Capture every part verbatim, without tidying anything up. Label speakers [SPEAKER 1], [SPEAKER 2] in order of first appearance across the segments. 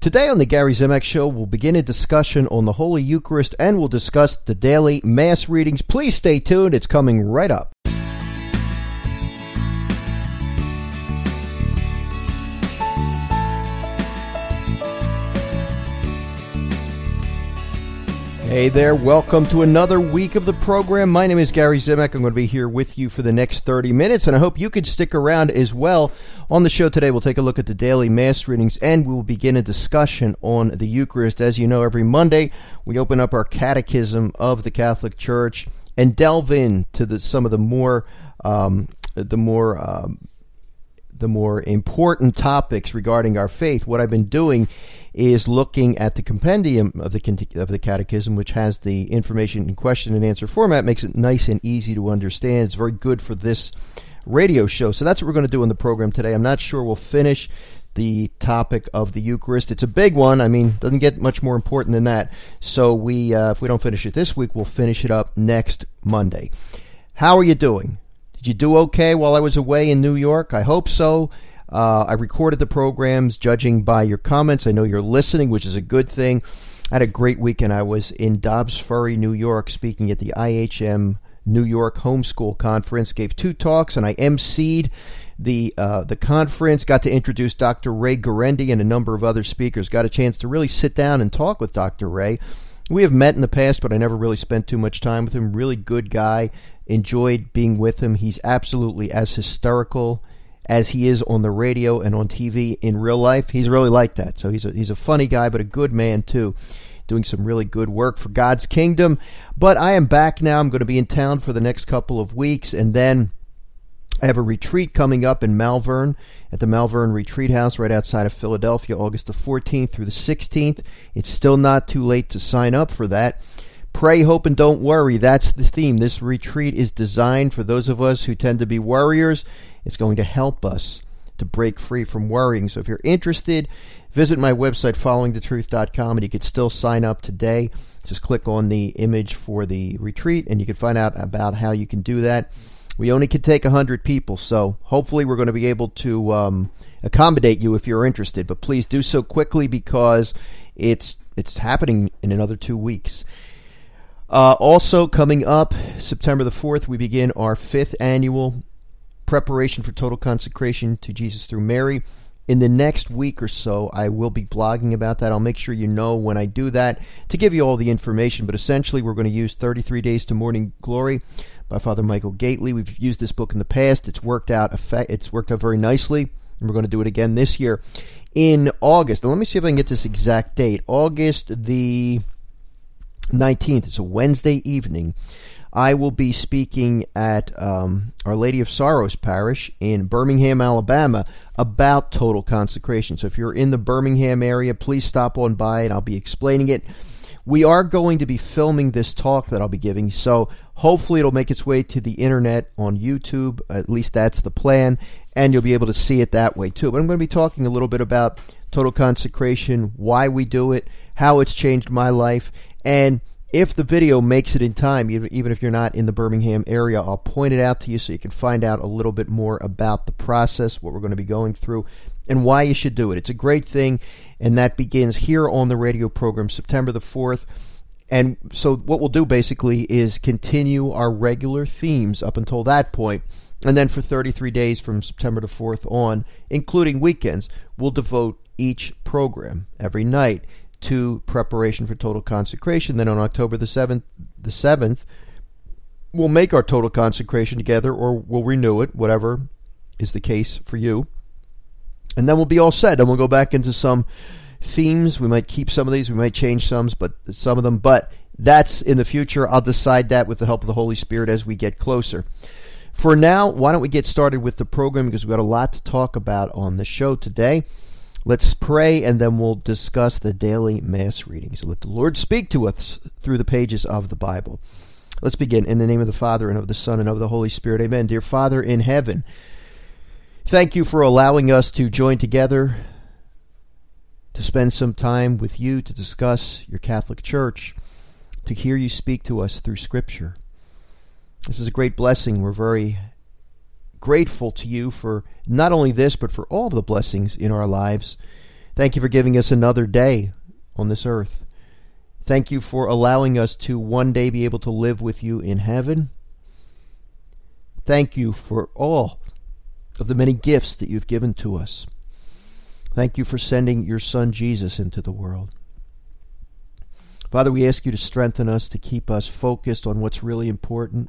[SPEAKER 1] Today on the Gary Zimak Show, we'll begin a discussion on the Holy Eucharist and we'll discuss the daily Mass readings. Please stay tuned. It's coming right up. Hey there, welcome to another week of the program. My name is Gary Zimak. I'm going to be here with you for the next thirty minutes, and I hope you could stick around as well. On the show today, we'll take a look at the daily Mass readings, and we'll begin a discussion on the Eucharist. As you know, every Monday, we open up our Catechism of the Catholic Church and delve into the, some of the more, um, the more, um, the more important topics regarding our faith. What I've been doing is looking at the compendium of the of the Catechism, which has the information in question and answer format, makes it nice and easy to understand. It's very good for this radio show. So that's what we're going to do in the program today. I'm not sure we'll finish the topic of the Eucharist. It's a big one. I mean, doesn't get much more important than that. So we, uh, if we don't finish it this week, we'll finish it up next Monday. How are you doing? Did you do okay while I was away in New York? I hope so. Uh, I recorded the programs, judging by your comments. I know you're listening, which is a good thing. I had a great weekend. I was in Dobbs Ferry, New York, speaking at the I H M New York Homeschool Conference. Gave two talks, and I emceed the uh, the conference. Got to introduce Doctor Ray Guarendi and a number of other speakers. Got a chance to really sit down and talk with Doctor Ray. We have met in the past, but I never really spent too much time with him. Really good guy. Enjoyed being with him. He's absolutely as hysterical as he is on the radio and on T V in real life. He's really like that. So he's a, he's a funny guy, but a good man too, doing some really good work for God's kingdom. But I am back now. I'm going to be in town for the next couple of weeks, and then I have a retreat coming up in Malvern at the Malvern Retreat House right outside of Philadelphia, August the fourteenth through the sixteenth. It's still not too late to sign up for that. Pray, hope, and don't worry. That's the theme. This retreat is designed for those of us who tend to be worriers. It's going to help us to break free from worrying. So if you're interested, visit my website, following the truth dot com, and you can still sign up today. Just click on the image for the retreat, and you can find out about how you can do that. We only can take one hundred people, so hopefully we're going to be able to um, accommodate you if you're interested. But please do so quickly because it's it's happening in another two weeks. Uh, also coming up, September the fourth, we begin our fifth annual Preparation for Total Consecration to Jesus through Mary. In the next week or so, I will be blogging about that. I'll make sure you know when I do that to give you all the information. But essentially, we're going to use thirty-three Days to Morning Glory by Father Michael Gately. We've used this book in the past. It's worked out. It's worked out very nicely, and we're going to do it again this year in August. Now, let me see if I can get this exact date. August the nineteenth. It's a Wednesday evening. I will be speaking at um, Our Lady of Sorrows Parish in Birmingham, Alabama, about total consecration. So if you're in the Birmingham area, please stop on by and I'll be explaining it. We are going to be filming this talk that I'll be giving, so hopefully it'll make its way to the internet on YouTube. At least that's the plan, and you'll be able to see it that way too. But I'm going to be talking a little bit about total consecration, why we do it, how it's changed my life, and if the video makes it in time, even if you're not in the Birmingham area, I'll point it out to you so you can find out a little bit more about the process, what we're going to be going through, and why you should do it. It's a great thing, and that begins here on the radio program September the fourth. And so what we'll do basically is continue our regular themes up until that point, and then for thirty-three days from September the fourth on, including weekends, we'll devote each program every night to preparation for total consecration. Then on October the seventh, the seventh, we'll make our total consecration together, or we'll renew it, whatever is the case for you. And then we'll be all set. And we'll go back into some themes. We might keep some of these, we might change some, but some of them. But that's in the future. I'll decide that with the help of the Holy Spirit as we get closer. For now, why don't we get started with the program, because we've got a lot to talk about on the show today. Let's pray, and then we'll discuss the daily Mass readings. Let the Lord speak to us through the pages of the Bible. Let's begin. In the name of the Father, and of the Son, and of the Holy Spirit. Amen. Dear Father in heaven, thank you for allowing us to join together to spend some time with you, to discuss your Catholic Church, to hear you speak to us through Scripture. This is a great blessing. We're very grateful to you for not only this, but for all of the blessings in our lives Thank you for giving us another day on this earth. Thank you for allowing us to one day be able to live with you in heaven. Thank you for all of the many gifts that you've given to us. Thank you for sending your Son Jesus into the world. Father, we ask you to strengthen us, to keep us focused on what's really important.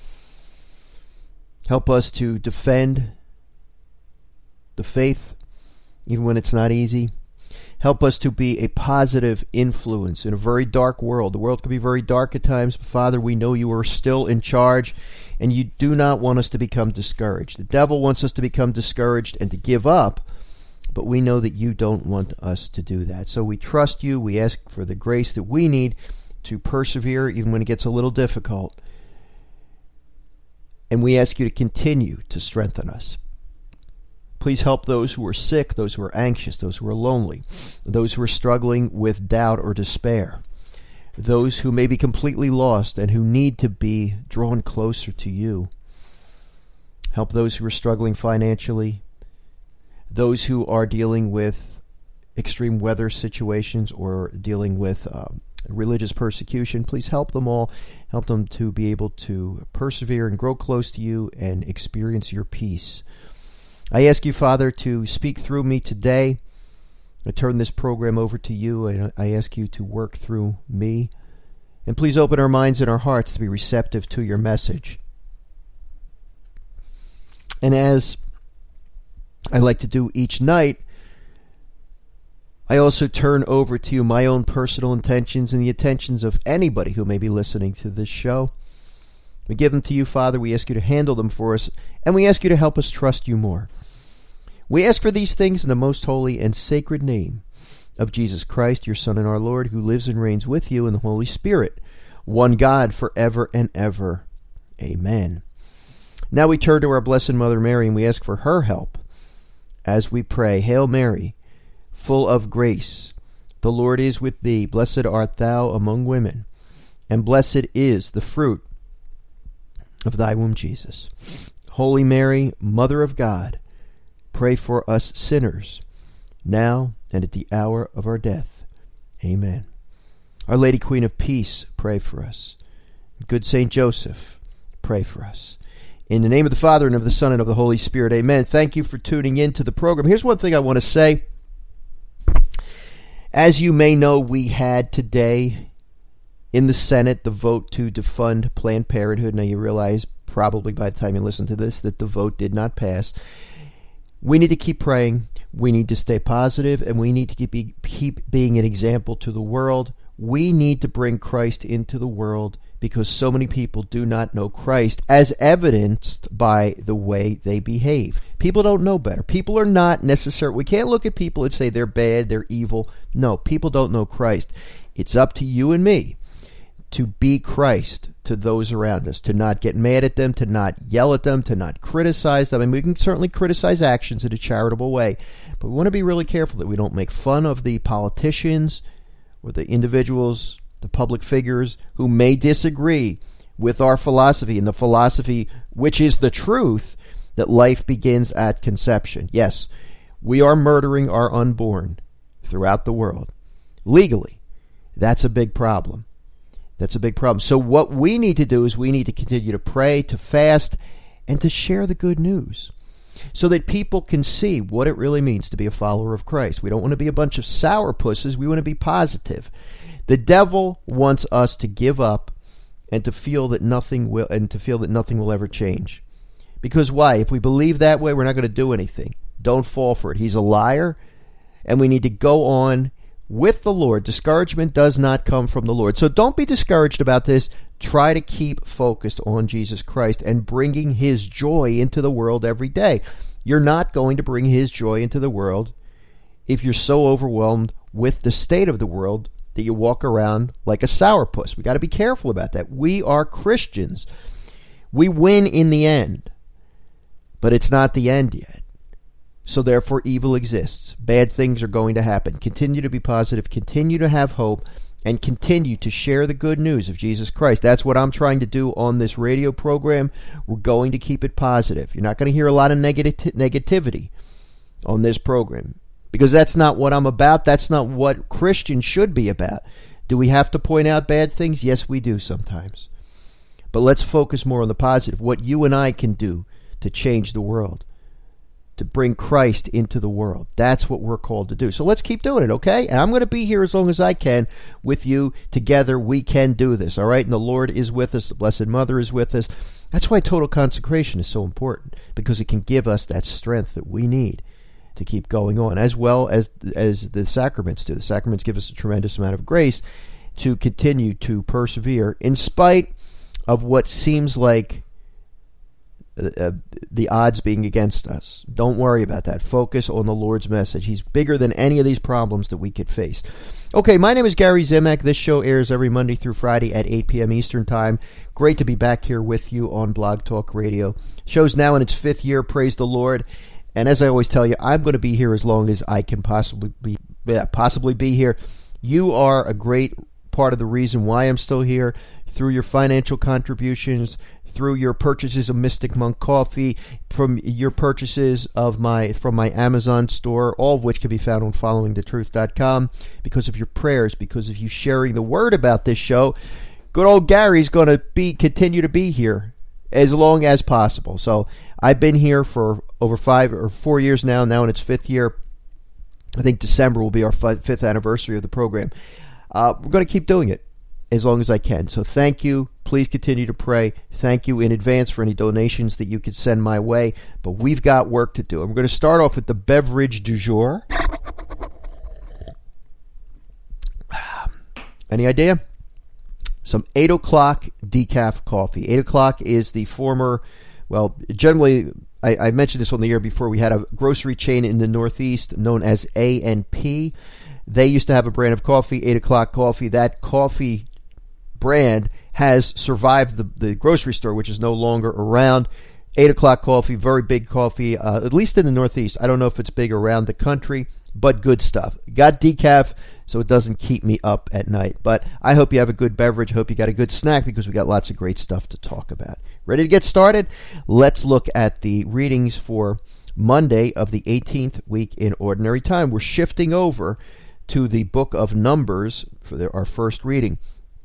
[SPEAKER 1] Help us to defend the faith, even when it's not easy. Help us to be a positive influence in a very dark world. The world can be very dark at times, but Father, we know you are still in charge, and you do not want us to become discouraged. The devil wants us to become discouraged and to give up, but we know that you don't want us to do that. So we trust you. We ask for the grace that we need to persevere even when it gets a little difficult. And we ask you to continue to strengthen us. Please help those who are sick, those who are anxious, those who are lonely, those who are struggling with doubt or despair, those who may be completely lost and who need to be drawn closer to you. Help those who are struggling financially, those who are dealing with extreme weather situations or dealing with uh, religious persecution. Please help them all. Help them to be able to persevere and grow close to you and experience your peace. I ask you, Father, to speak through me today. I turn this program over to you, and I ask you to work through me. And please open our minds and our hearts to be receptive to your message. And as I like to do each night, I also turn over to you my own personal intentions and the intentions of anybody who may be listening to this show. We give them to you, Father. We ask you to handle them for us, and we ask you to help us trust you more. We ask for these things in the most holy and sacred name of Jesus Christ, your Son and our Lord, who lives and reigns with you in the Holy Spirit, one God forever and ever. Amen. Now we turn to our Blessed Mother Mary, and we ask for her help as we pray. Hail Mary, full of grace, the Lord is with thee. Blessed art thou among women, and blessed is the fruit of thy womb, Jesus. Holy Mary, Mother of God, pray for us sinners, now and at the hour of our death. Amen. Our Lady Queen of Peace, pray for us. Good Saint Joseph, pray for us. In the name of the Father, and of the Son, and of the Holy Spirit, amen. Thank you for tuning in to the program. Here's one thing I want to say. As you may know, we had today in the Senate the vote to defund Planned Parenthood. Now you realize probably by the time you listen to this that the vote did not pass. We need to keep praying. We need to stay positive, and we need to keep, keep being an example to the world. We need to bring Christ into the world because so many people do not know Christ, as evidenced by the way they behave. People don't know better. People are not necessarily, we can't look at people and say they're bad, they're evil. No, people don't know Christ. It's up to you and me to be Christ to those around us, to not get mad at them, to not yell at them, to not criticize them. I mean, we can certainly criticize actions in a charitable way, but we want to be really careful that we don't make fun of the politicians or the individuals, the public figures who may disagree with our philosophy, and the philosophy which is the truth that life begins at conception. Yes, we are murdering our unborn throughout the world legally. That's a big problem. That's a big problem. So what we need to do is we need to continue to pray, to fast, and to share the good news so that people can see what it really means to be a follower of Christ. We don't want to be a bunch of sourpusses. We want to be positive. The devil wants us to give up and to feel that nothing will and to feel that nothing will ever change. Because why? If we believe that way, we're not going to do anything. Don't fall for it. He's a liar, and we need to go on with the Lord. Discouragement does not come from the Lord. So don't be discouraged about this. Try to keep focused on Jesus Christ and bringing his joy into the world every day. You're not going to bring his joy into the world if you're so overwhelmed with the state of the world that you walk around like a sourpuss. We got to be careful about that. We are Christians. We win in the end, but it's not the end yet. So therefore, evil exists. Bad things are going to happen. Continue to be positive. Continue to have hope. And continue to share the good news of Jesus Christ. That's what I'm trying to do on this radio program. We're going to keep it positive. You're not going to hear a lot of negati- negativity on this program. because that's not what I'm about. That's not what Christians should be about. Do we have to point out bad things? Yes, we do sometimes. But let's focus more on the positive, what you and I can do to change the world, to bring Christ into the world. That's what we're called to do. So let's keep doing it, okay? And I'm going to be here as long as I can with you. Together we can do this, all right? And the Lord is with us. The Blessed Mother is with us. That's why total consecration is so important, because it can give us that strength that we need to keep going on, as well as as the sacraments do. The sacraments give us a tremendous amount of grace to continue to persevere in spite of what seems like uh, the odds being against us. Don't worry about that. Focus on the Lord's message. He's bigger than any of these problems that we could face. Okay, my name is Gary Zimak. This show airs every Monday through Friday at eight p.m. Eastern Time. Great to be back here with you on Blog Talk Radio. Show's now in its fifth year. Praise the Lord. And as I always tell you, I'm going to be here as long as I can possibly be, yeah, possibly be here. You are a great part of the reason why I'm still here, through your financial contributions, through your purchases of Mystic Monk coffee, from your purchases of my from my Amazon store, all of which can be found on following the truth dot com. Because of your prayers, because of you sharing the word about this show, good old Gary's going to be continue to be here as long as possible. So I've been here for over five or four years now, now in its fifth year. I think December will be our fifth anniversary of the program. Uh, we're going to keep doing it as long as I can. So thank you. Please continue to pray. Thank you in advance for any donations that you could send my way. But we've got work to do. And we're going to start off with the beverage du jour. Any idea? Some eight o'clock decaf coffee. eight o'clock is the former, well, generally, I, I mentioned this on the air before. We had a grocery chain in the Northeast known as A and P. They used to have a brand of coffee, eight o'clock coffee. That coffee brand has survived the, the grocery store, which is no longer around. eight o'clock coffee, very big coffee, uh, at least in the Northeast. I don't know if it's big around the country, but good stuff. Got decaf, so it doesn't keep me up at night. But I hope you have a good beverage. Hope you got a good snack, because we got lots of great stuff to talk about. Ready to get started? Let's look at the readings for Monday of the eighteenth week in Ordinary Time. We're shifting over to the book of Numbers for the, our first reading.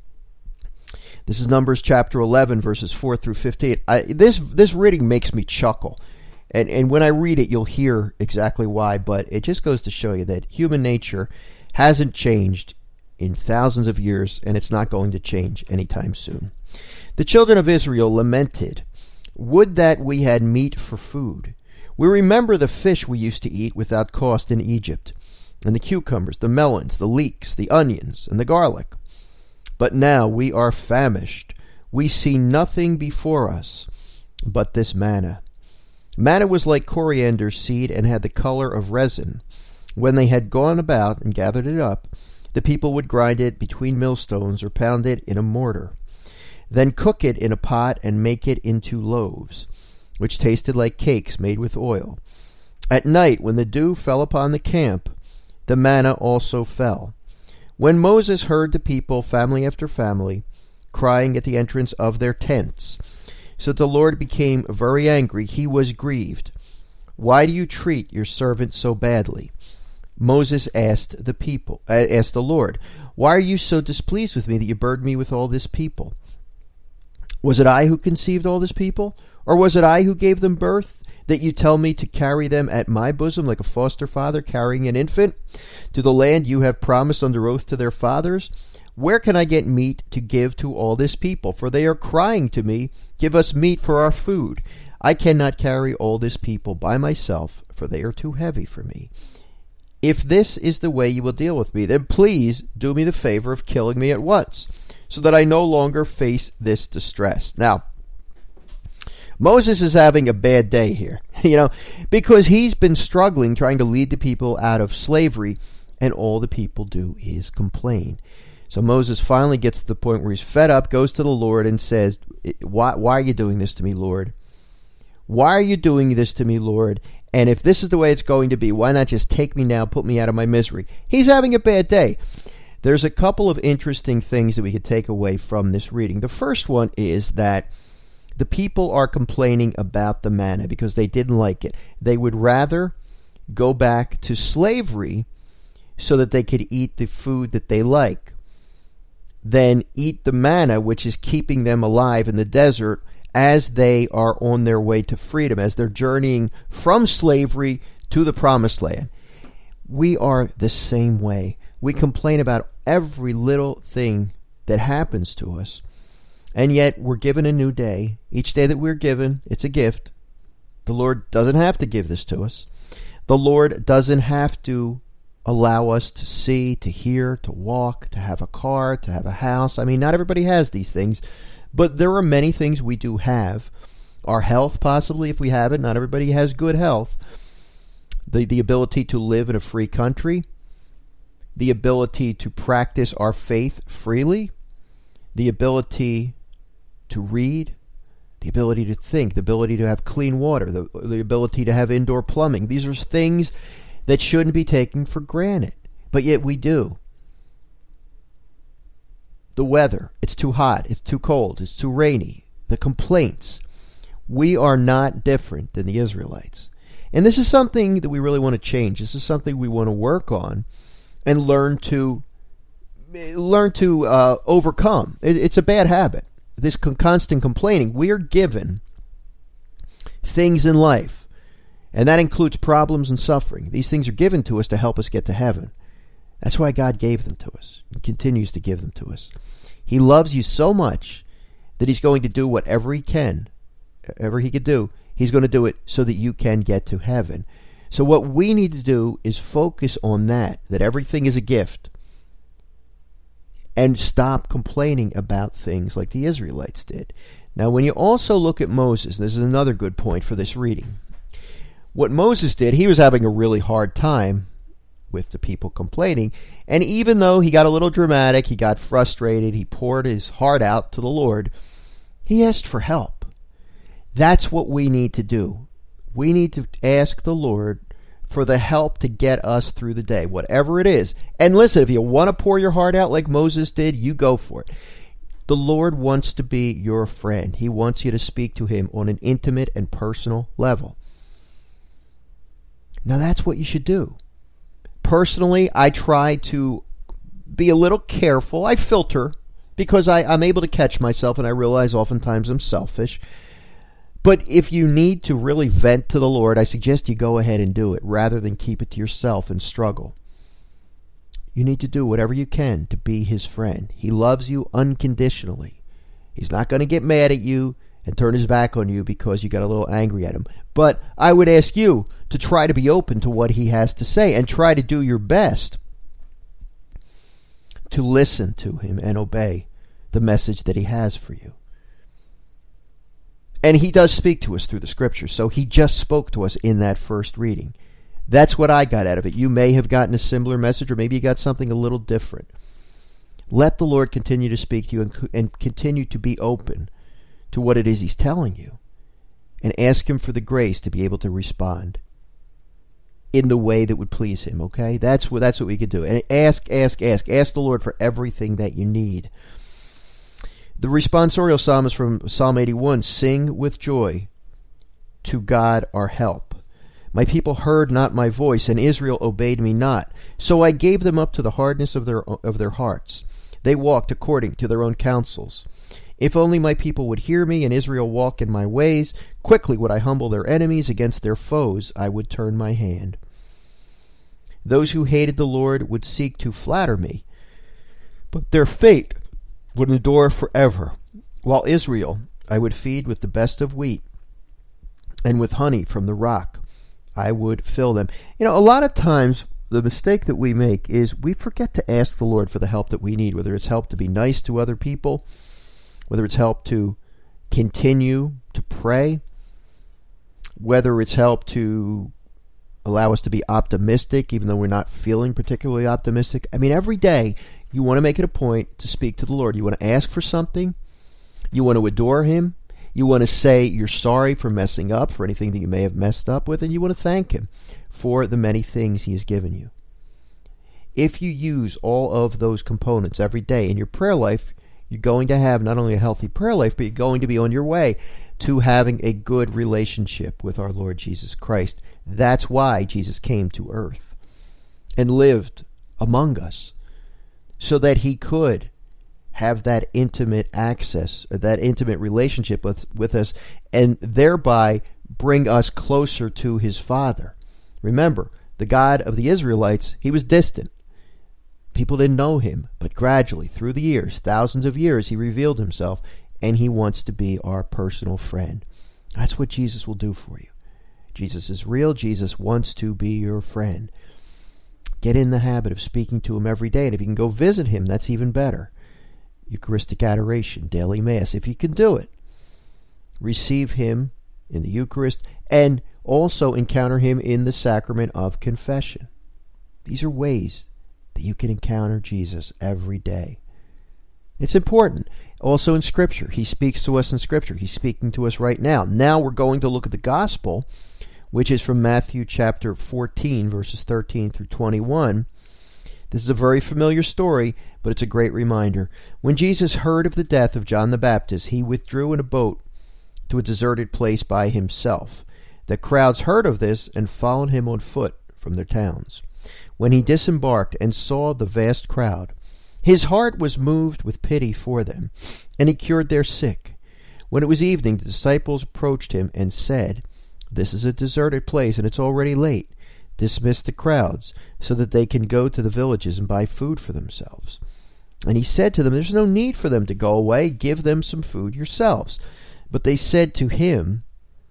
[SPEAKER 1] This is Numbers chapter eleven, verses four through fifteen. I, this this reading makes me chuckle. And and when I read it, you'll hear exactly why, but it just goes to show you that human nature hasn't changed in thousands of years, and it's not going to change anytime soon. The children of Israel lamented, "Would that we had meat for food. We remember the fish we used to eat without cost in Egypt, and the cucumbers, the melons, the leeks, the onions, and the garlic. But now we are famished. We see nothing before us but this manna." Manna was like coriander seed and had the color of resin. When they had gone about and gathered it up, the people would grind it between millstones or pound it in a mortar. Then cook it in a pot and make it into loaves, which tasted like cakes made with oil. At night, when the dew fell upon the camp, the manna also fell. When Moses heard the people, family after family, crying at the entrance of their tents, so the Lord became very angry. He was grieved. "Why do you treat your servant so badly?" Moses asked the people, uh, asked the Lord, "Why are you so displeased with me that you burdened me with all this people? Was it I who conceived all this people? Or was it I who gave them birth, that you tell me to carry them at my bosom like a foster father carrying an infant, to the land you have promised under oath to their fathers? Where can I get meat to give to all this people? For they are crying to me, 'Give us meat for our food.' I cannot carry all this people by myself, for they are too heavy for me. If this is the way you will deal with me, then please do me the favor of killing me at once, so that I no longer face this distress." Now, Moses is having a bad day here, you know, because he's been struggling trying to lead the people out of slavery, and all the people do is complain. So Moses finally gets to the point where he's fed up, goes to the Lord and says, why, why are you doing this to me, Lord? Why are you doing this to me, Lord? And if this is the way it's going to be, why not just take me now, put me out of my misery? He's having a bad day. There's a couple of interesting things that we could take away from this reading. The first one is that the people are complaining about the manna because they didn't like it. They would rather go back to slavery so that they could eat the food that they like, than eat the manna, which is keeping them alive in the desert as they are on their way to freedom, as they're journeying from slavery to the promised land. We are the same way. We complain about every little thing that happens to us, and yet we're given a new day. Each day that we're given, it's a gift. The Lord doesn't have to give this to us. The Lord doesn't have to allow us to see, to hear, to walk, to have a car, to have a house. I mean, not everybody has these things, but there are many things we do have. Our health, possibly, if we have it. Not everybody has good health. The, the ability to live in a free country. The ability to practice our faith freely. The ability to read. The ability to think. The ability to have clean water. The, the ability to have indoor plumbing. These are things that shouldn't be taken for granted, but yet we do. The weather, it's too hot, it's too cold, it's too rainy. The complaints. We are not different than the Israelites. And this is something that we really want to change. This is something we want to work on and learn to learn to uh, overcome. It, it's a bad habit. This con- constant complaining. We are given things in life, and that includes problems and suffering. These things are given to us to help us get to heaven. That's why God gave them to us and continues to give them to us. He loves you so much that he's going to do whatever he can, whatever he could do, he's going to do it so that you can get to heaven. So what we need to do is focus on that, that everything is a gift, and stop complaining about things like the Israelites did. Now, when you also look at Moses, this is another good point for this reading. What Moses did, he was having a really hard time with the people complaining. And even though he got a little dramatic, he got frustrated, he poured his heart out to the Lord, he asked for help. That's what we need to do. We need to ask the Lord for the help to get us through the day, whatever it is. And listen, if you want to pour your heart out like Moses did, you go for it. The Lord wants to be your friend. He wants you to speak to him on an intimate and personal level. Now that's what you should do. Personally, I try to be a little careful. I filter because I, I'm able to catch myself, and I realize oftentimes I'm selfish. But if you need to really vent to the Lord, I suggest you go ahead and do it rather than keep it to yourself and struggle. You need to do whatever you can to be his friend. He loves you unconditionally. He's not going to get mad at you and turn his back on you because you got a little angry at him. But I would ask you to try to be open to what he has to say and try to do your best to listen to him and obey the message that he has for you. And he does speak to us through the scriptures, so he just spoke to us in that first reading. That's what I got out of it. You may have gotten a similar message, or maybe you got something a little different. Let the Lord continue to speak to you and, and continue to be open to what it is he's telling you, and ask him for the grace to be able to respond in the way that would please him, okay? That's what, that's what we could do. And ask, ask, ask. Ask the Lord for everything that you need. The responsorial psalm is from Psalm eighty-one. Sing with joy to God our help. My people heard not my voice, and Israel obeyed me not. So I gave them up to the hardness of their of their hearts. They walked according to their own counsels. If only my people would hear me, and Israel walk in my ways, quickly would I humble their enemies. Against their foes I would turn my hand. Those who hated the Lord would seek to flatter me, but their fate would endure forever. While Israel I would feed with the best of wheat, and with honey from the rock I would fill them. You know, a lot of times the mistake that we make is we forget to ask the Lord for the help that we need, whether it's help to be nice to other people, whether it's help to continue to pray, whether it's help to allow us to be optimistic even though we're not feeling particularly optimistic. I mean, every day you want to make it a point to speak to the Lord. You want to ask for something. You want to adore him. You want to say you're sorry for messing up, for anything that you may have messed up with, and you want to thank him for the many things he has given you. If you use all of those components every day in your prayer life, you're going to have not only a healthy prayer life, but you're going to be on your way to having a good relationship with our Lord Jesus Christ. That's why Jesus came to earth and lived among us, so that he could have that intimate access, that intimate relationship with, with us, and thereby bring us closer to his Father. Remember, the God of the Israelites, he was distant. People didn't know him, but gradually, through the years, thousands of years, he revealed himself, and he wants to be our personal friend. That's what Jesus will do for you. Jesus is real. Jesus wants to be your friend. Get in the habit of speaking to him every day, and if you can go visit him, that's even better. Eucharistic adoration, daily Mass, if you can do it. Receive him in the Eucharist, and also encounter him in the sacrament of confession. These are ways that you can encounter Jesus every day. It's important. Also in Scripture. He speaks to us in Scripture. He's speaking to us right now. Now we're going to look at the Gospel, which is from Matthew chapter fourteen, verses thirteen through twenty-one. This is a very familiar story, but it's a great reminder. When Jesus heard of the death of John the Baptist, he withdrew in a boat to a deserted place by himself. The crowds heard of this and followed him on foot from their towns. When he disembarked and saw the vast crowd, his heart was moved with pity for them, and he cured their sick. When it was evening, the disciples approached him and said, "This is a deserted place, and it's already late. Dismiss the crowds, so that they can go to the villages and buy food for themselves." And he said to them, "There's no need for them to go away. Give them some food yourselves." But they said to him,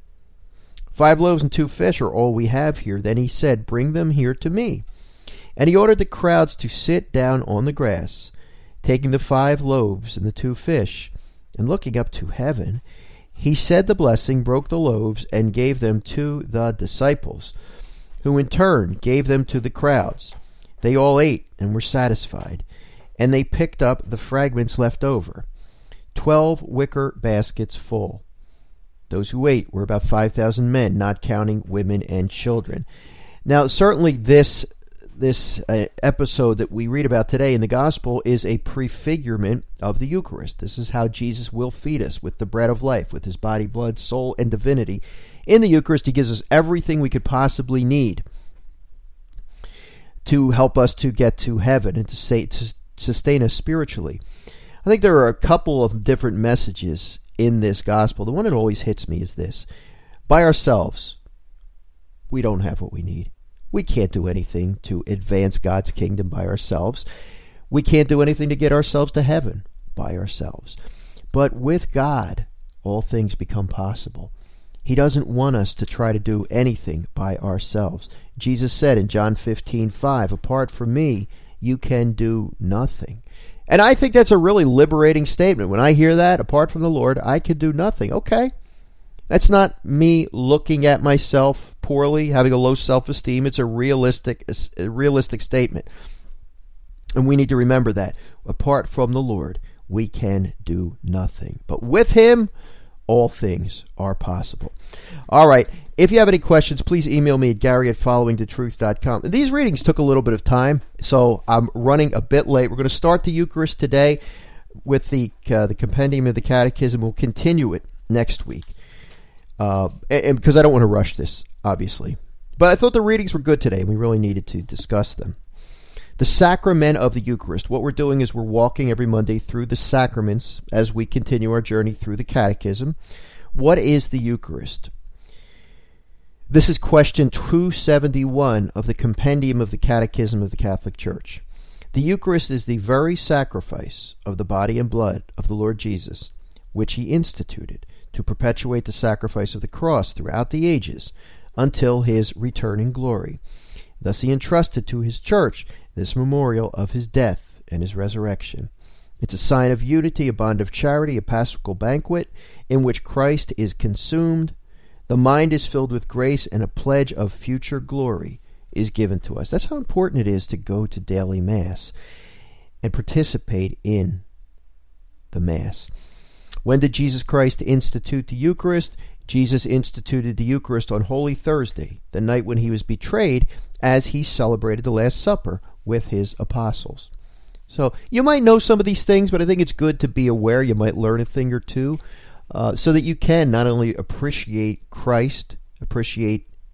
[SPEAKER 1] "Five loaves and two fish are all we have here." Then he said, "Bring them here to me." And he ordered the crowds to sit down on the grass. Taking the five loaves and the two fish, and looking up to heaven, he said the blessing, broke the loaves, and gave them to the disciples, who in turn gave them to the crowds. They all ate and were satisfied, and they picked up the fragments left over, twelve wicker baskets full. Those who ate were about five thousand men, not counting women and children. Now, certainly this this uh, episode that we read about today in the Gospel is a prefigurement of the Eucharist. This is how Jesus will feed us with the bread of life, with his body, blood, soul, and divinity. In the Eucharist, he gives us everything we could possibly need to help us to get to heaven and to, say, to sustain us spiritually. I think there are a couple of different messages in this Gospel. The one that always hits me is this. By ourselves, we don't have what we need. We can't do anything to advance God's kingdom by ourselves. We can't do anything to get ourselves to heaven by ourselves. But with God, all things become possible. He doesn't want us to try to do anything by ourselves. Jesus said in John fifteen five, "Apart from me, you can do nothing." And I think that's a really liberating statement. When I hear that, apart from the Lord, I can do nothing. Okay. That's not me looking at myself poorly, having a low self-esteem. It's a realistic, a realistic statement. And we need to remember that. Apart from the Lord, we can do nothing. But with him, all things are possible. All right. If you have any questions, please email me at Gary at following the truth dot com. These readings took a little bit of time, so I'm running a bit late. We're going to start the Eucharist today with the uh, the Compendium of the Catechism. We'll continue it next week. Uh, and, and because I don't want to rush this, obviously. But I thought the readings were good today, and we really needed to discuss them. The Sacrament of the Eucharist. What we're doing is we're walking every Monday through the sacraments as we continue our journey through the Catechism. What is the Eucharist? This is question two seventy-one of the Compendium of the Catechism of the Catholic Church. The Eucharist is the very sacrifice of the body and blood of the Lord Jesus, which he instituted to perpetuate the sacrifice of the cross throughout the ages until his return in glory. Thus he entrusted to his church this memorial of his death and his resurrection. It's a sign of unity, a bond of charity, a paschal banquet in which Christ is consumed, the mind is filled with grace, and a pledge of future glory is given to us. That's how important it is to go to daily Mass and participate in the Mass. When did Jesus Christ institute the Eucharist? Jesus instituted the Eucharist on Holy Thursday, the night when he was betrayed, as he celebrated the Last Supper with his apostles. So you might know some of these things, but I think it's good to be aware. You might learn a thing or two uh, so that you can not only appreciate Christ, appreciate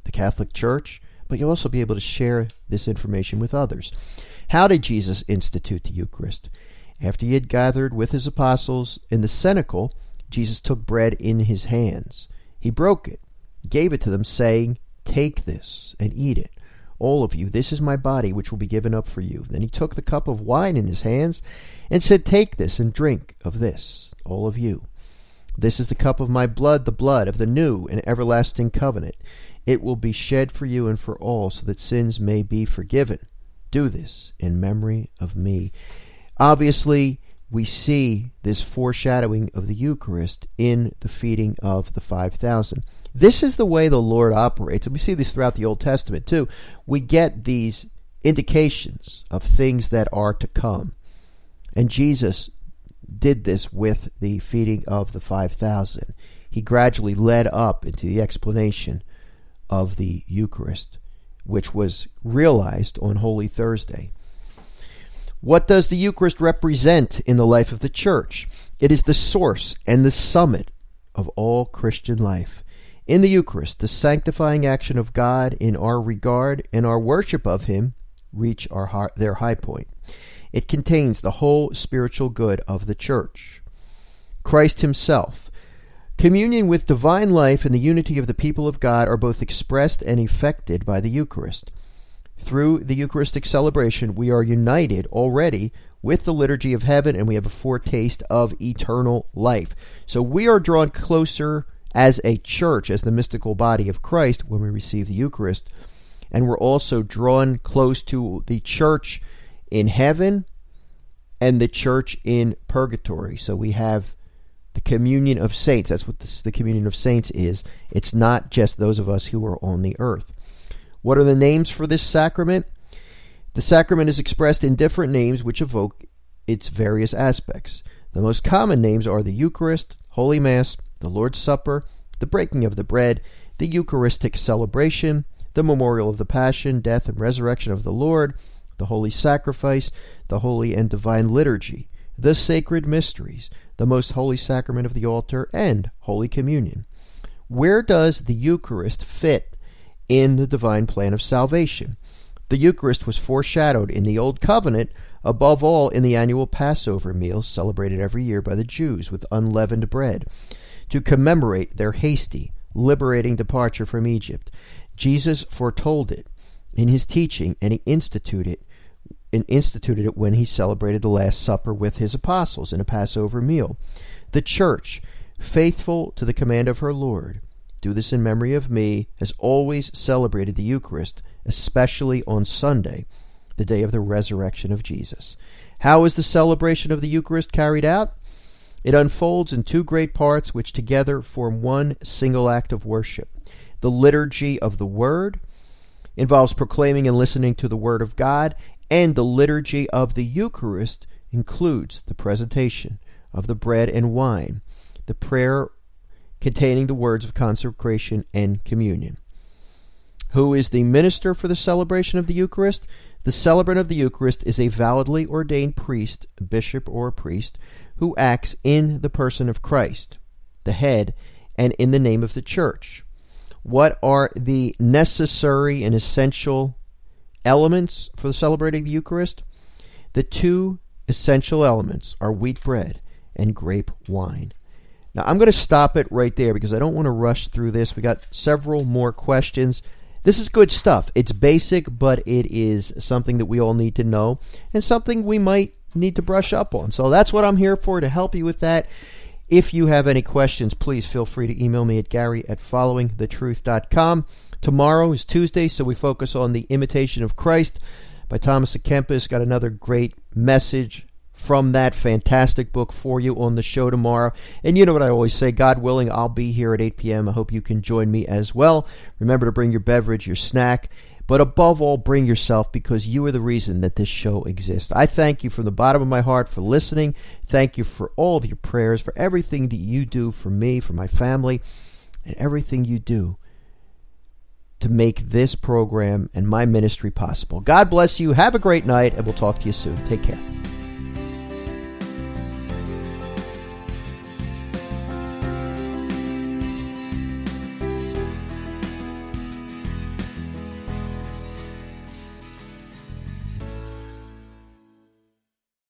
[SPEAKER 1] the Catholic Church, but you'll also be able to share this information with others. How did Jesus institute the Eucharist? After he had gathered with his apostles in the cenacle, Jesus took bread in his hands. He broke it, gave it to them, saying, "Take this and eat it, all of you. This is my body, which will be given up for you." Then he took the cup of wine in his hands and said, "Take this and drink of this, all of you. This is the cup of my blood, the blood of the new and everlasting covenant. It will be shed for you and for all, so that sins may be forgiven. Do this in memory of me." Obviously, we see this foreshadowing of the Eucharist in the feeding of the five thousand. This is the way the Lord operates, and we see this throughout the Old Testament too. We get these indications of things that are to come. And Jesus did this with the feeding of the five thousand. He gradually led up into the explanation of the Eucharist, which was realized on Holy Thursday. What does the Eucharist represent in the life of the Church? It is the source and the summit of all Christian life. In the Eucharist, the sanctifying action of God in our regard and our worship of Him reach our their high point. It contains the whole spiritual good of the Church. Christ Himself. Communion with divine life and the unity of the people of God are both expressed and effected by the Eucharist. Through the Eucharistic celebration, we are united already with the liturgy of heaven, and we have a foretaste of eternal life. So we are drawn closer as a church, as the mystical body of Christ, when we receive the Eucharist. And we're also drawn close to the church in heaven and the church in purgatory. So we have the communion of saints. That's what this, the communion of saints is. It's not just those of us who are on the earth. What are the names for this sacrament? The sacrament is expressed in different names which evoke its various aspects. The most common names are the Eucharist, Holy Mass, the Lord's Supper, the breaking of the bread, the Eucharistic celebration, the memorial of the Passion, death, and resurrection of the Lord, the Holy Sacrifice, the Holy and Divine Liturgy, the Sacred Mysteries, the Most Holy Sacrament of the Altar, and Holy Communion. Where does the Eucharist fit in the divine plan of salvation? The Eucharist was foreshadowed in the Old Covenant, above all in the annual Passover meal celebrated every year by the Jews with unleavened bread, to commemorate their hasty, liberating departure from Egypt. Jesus foretold it in his teaching, and he instituted it, and instituted it when he celebrated the Last Supper with his apostles in a Passover meal. The Church, faithful to the command of her Lord, "Do this in memory of me," has always celebrated the Eucharist, especially on Sunday, the day of the resurrection of Jesus. How is the celebration of the Eucharist carried out? It unfolds in two great parts which together form one single act of worship. The liturgy of the Word involves proclaiming and listening to the Word of God, and the liturgy of the Eucharist includes the presentation of the bread and wine, the prayer containing the words of consecration and communion. Who is the minister for the celebration of the Eucharist? The celebrant of the Eucharist is a validly ordained priest, bishop or priest, who acts in the person of Christ, the head, and in the name of the Church. What are the necessary and essential elements for celebrating the Eucharist? The two essential elements are wheat bread and grape wine. Now, I'm going to stop it right there because I don't want to rush through this. We got several more questions. This is good stuff. It's basic, but it is something that we all need to know and something we might need to brush up on. So that's what I'm here for, to help you with that. If you have any questions, please feel free to email me at Gary at following the truth dot com. Tomorrow is Tuesday, so we focus on The Imitation of Christ by Thomas à Kempis. Got another great message from that fantastic book for you on the show tomorrow. And you know what I always say, God willing, I'll be here at eight p.m. I hope you can join me as well. Remember to bring your beverage, your snack, but above all, bring yourself, because you are the reason that this show exists. I thank you from the bottom of my heart for listening. Thank you for all of your prayers, for everything that you do for me, for my family, and everything you do to make this program and my ministry possible. God bless you. Have a great night, and we'll talk to you soon. Take care.